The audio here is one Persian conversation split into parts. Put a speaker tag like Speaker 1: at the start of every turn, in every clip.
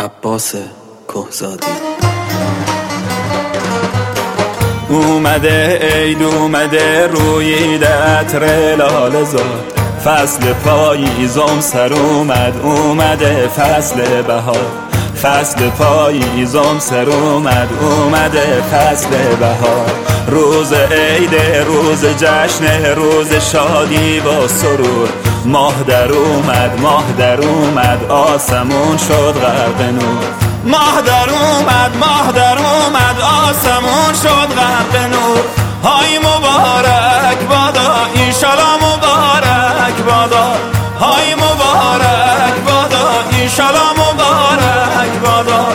Speaker 1: عباس کهزادی.
Speaker 2: اومده عید اومده رویید عطر لاله زاد، فصل پاییزم سر اومده فصل بهار، فصل پاییزم سر اومده فصل بهار. روز عید روز جشن روز شادی با سرور، ماه در اومد آسمون شد غرق نور، ماه در اومد آسمون شد غرق نور. های مبارک بادا ایشالا مبارک بادا، های مبارک بادا ایشالا مبارک بادا.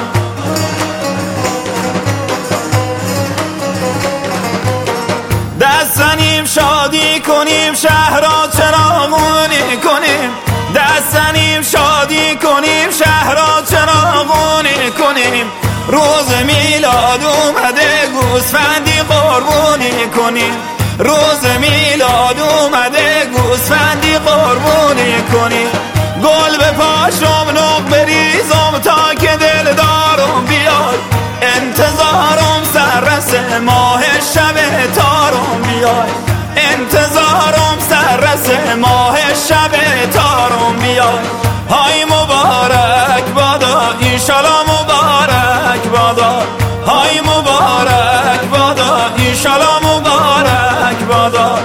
Speaker 2: دست زنیم شادی کنیم شهر را چراغونی کنیم، دست زنیم شادی کنیم شهر را چراغونی کنیم. روز میلاد اومده گوسفندی قربونی کنیم، روز میلاد اومده گوسفندی قربونی کنیم. گل به پاشم نق بریزم تا که دلدارم بیاد، انتظارم سررس ماه شب تارم بیاد، انتظارم سررس ماه شب تارم بیاد. های مبارک بادا ایشالا مبارک بادا، های مبارک بادا ایشالا مبارک بادا.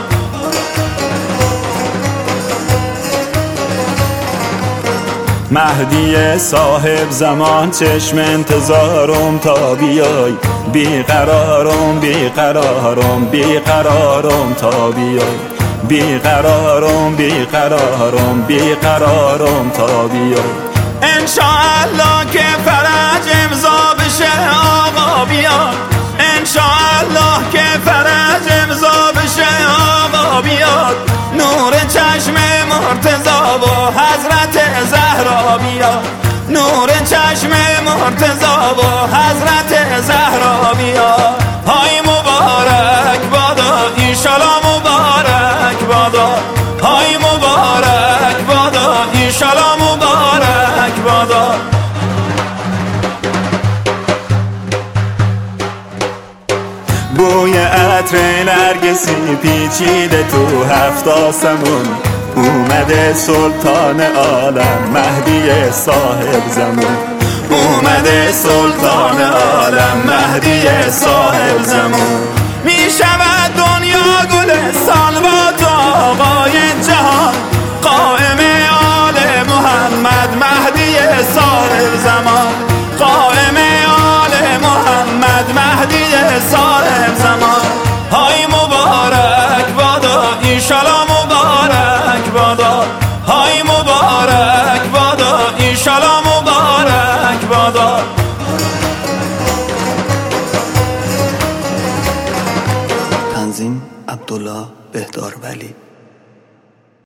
Speaker 2: مهدی صاحب زمان چشم انتظارم تا بیای، بیقرارم تا بیای، بیقرارم تا بیای. انشاءالله که فرج امضا بشه آقا بیاد، انشاءالله که فرج امضا بشه آقا بیاد. نور چشم مرتضی و حضرت زهرا بیاد، نور چشم مرتضی و حضرت زهرا بیاد. های مبارک بادا ایشالا مبارک بادا، های مبارک بادا ایشالا مبارک بادا. بوی عطر نرگسی پیچیده تو هفت آسمون، اومده سلطان عالم مهدی صاحب زمان، اومده سلطان عالم مهدی صاحب زمان. می شود دنیا گلستان با تو آقای جهان، قائم آل محمد مهدی صاحب زمان، قائم آل محمد مهدی صاحب زمان. های مبارک بادا ایشالا مبارک بادا، های مبارک بادا ایشالا مبارک بادا.
Speaker 1: تنظیم عبدالله بهدارولی.